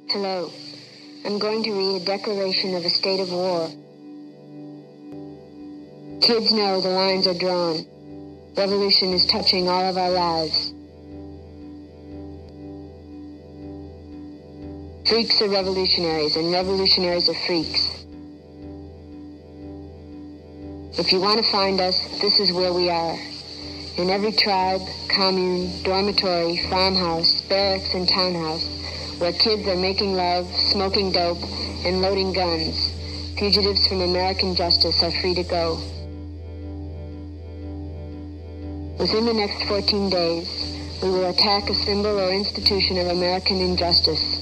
Hello. I'm going to read a declaration of a state of war. Kids know the lines are drawn. Revolution is touching all of our lives. Freaks are revolutionaries, and revolutionaries are freaks. If you want to find us, this is where we are. In every tribe, commune, dormitory, farmhouse, barracks, and townhouse, where kids are making love, smoking dope, and loading guns, fugitives from American justice are free to go. Within the next 14 days, we will attack a symbol or institution of American injustice.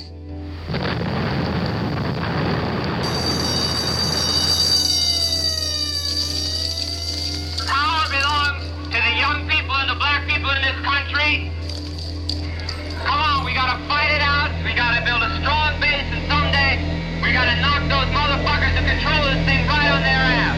Power belongs to the young people and the black people in this country. Come on, we gotta fight it out. We gotta build a strong base, and someday we gotta knock those motherfuckers who control this thing right on their ass.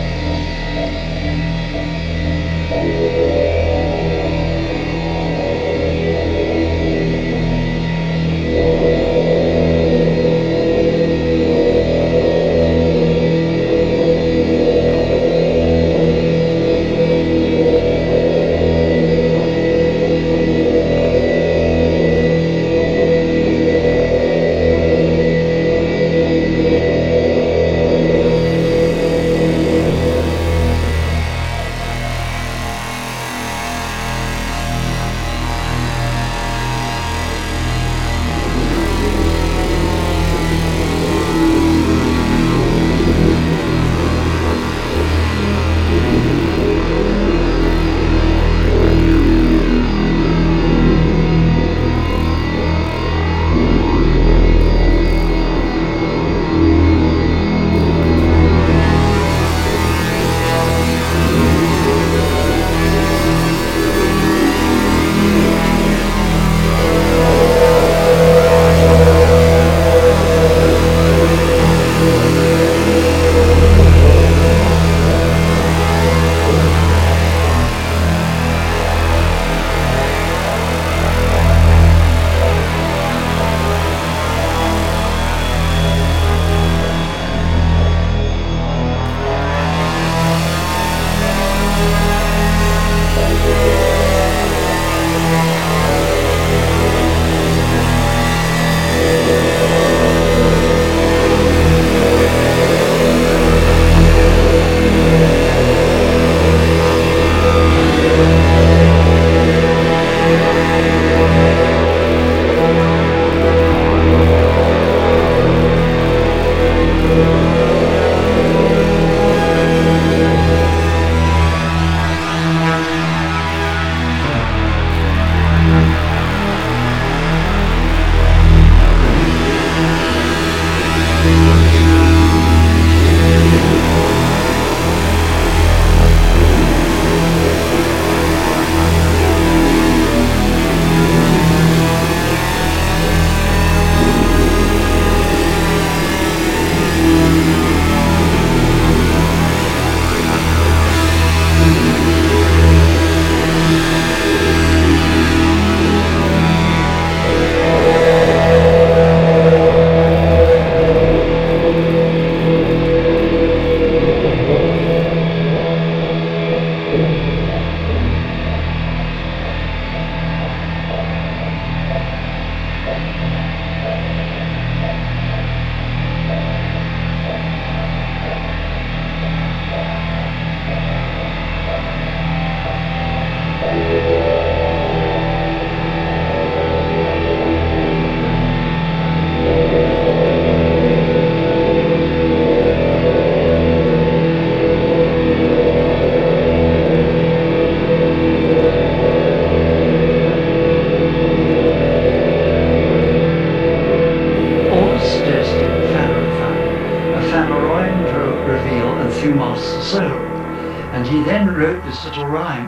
And he then wrote this little rhyme,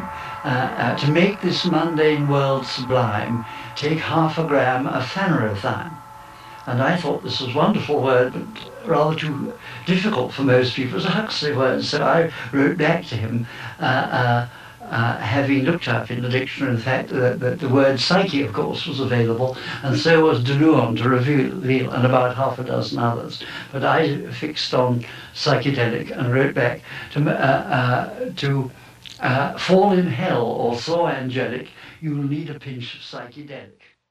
to make this mundane world sublime, take 0.5 gram of phanerothine. And I thought this was a wonderful word, but rather too difficult for most people. It was a Huxley word, so I wrote back to him, having looked up in the dictionary the fact that the word psyche, of course, was available, and so was Deleuze to reveal, and about half a dozen others. But I fixed on psychedelic and wrote back to fall in hell or so angelic, you will need a pinch of psychedelic.